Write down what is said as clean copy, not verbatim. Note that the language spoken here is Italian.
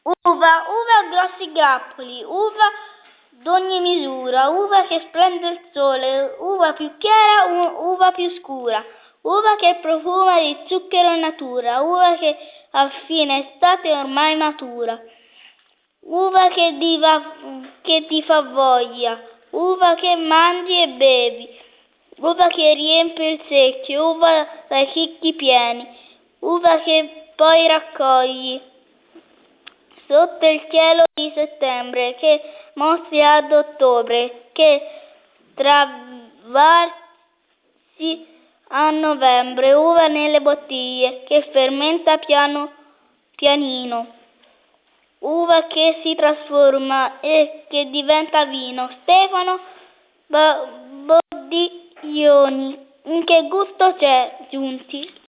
Uva grossi grappoli, uva d'ogni misura, uva che splende il sole, uva più chiara, uva più scura, uva che profuma di zucchero in natura, uva che a fine estate ormai matura, uva che ti fa voglia, uva che mangi e bevi, uva che riempie il secchio, uva dai chicchi pieni, uva che poi raccogli sotto il cielo di settembre, che mostri ad ottobre, che travarsi a novembre, uva nelle bottiglie, che fermenta piano pianino, uva che si trasforma e che diventa vino. Stefano Bodiglioni, in che gusto c'è, Giunti?